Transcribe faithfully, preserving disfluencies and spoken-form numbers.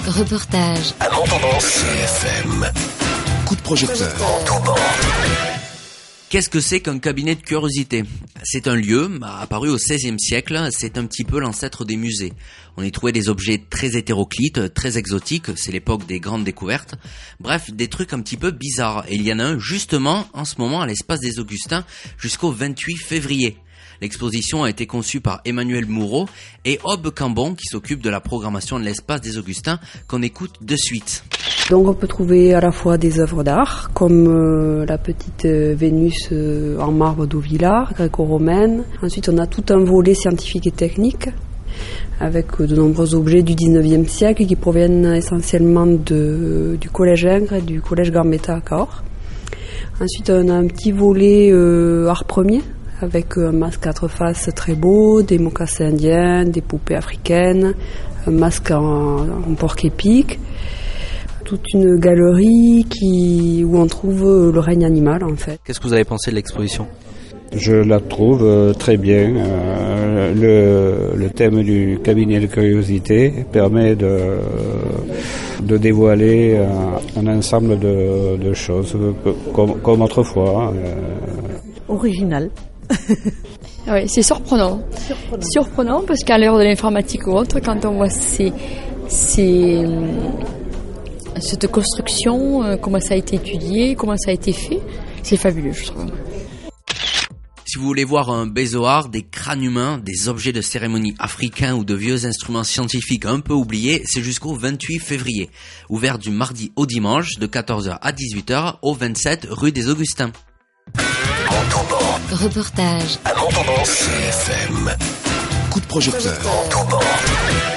Reportage. À Montauban. C F M. Coup de projecteur. Montauban. Qu'est-ce que c'est qu'un cabinet de curiosité ? C'est un lieu apparu au seizième siècle, c'est un petit peu l'ancêtre des musées. On y trouvait des objets très hétéroclites, très exotiques, c'est l'époque des grandes découvertes. Bref, des trucs un petit peu bizarres. Et il y en a un justement en ce moment à l'Espace des Augustins jusqu'au vingt-huit février. L'exposition a été conçue par Emmanuel Moureau et Aube Cambon qui s'occupe de la programmation de l'Espace des Augustins qu'on écoute de suite. Donc on peut trouver à la fois des œuvres d'art comme euh, la petite euh, Vénus euh, en marbre d'Auvillard, gréco-romaine. Ensuite on a tout un volet scientifique et technique avec euh, de nombreux objets du dix-neuvième siècle qui proviennent essentiellement de, du collège Ingres et du collège Gambetta à Cahors. Ensuite on a un petit volet euh, art premier avec un masque à quatre faces très beau, des mocassins indiens, des poupées africaines, un masque en, en porc épic. Toute une galerie qui, où on trouve le règne animal en fait. Qu'est-ce que vous avez pensé de l'exposition ? Je la trouve euh, très bien. Euh, le, le thème du cabinet de curiosité permet de, de dévoiler un, un ensemble de, de choses comme, comme autrefois. Euh. Original. Oui, c'est surprenant. surprenant. Surprenant parce qu'à l'heure de l'informatique ou autre, quand on voit ces, ces, cette construction, euh, comment ça a été étudié, comment ça a été fait, c'est fabuleux, je trouve. Si vous voulez voir un bezoar, des crânes humains, des objets de cérémonie africains ou de vieux instruments scientifiques un peu oubliés, c'est jusqu'au vingt-huit février. Ouvert du mardi au dimanche de quatorze heures à dix-huit heures au vingt-sept rue des Augustins. Montauban. Reportage. À Montauban. C F M. Coup de projecteur. Montauban.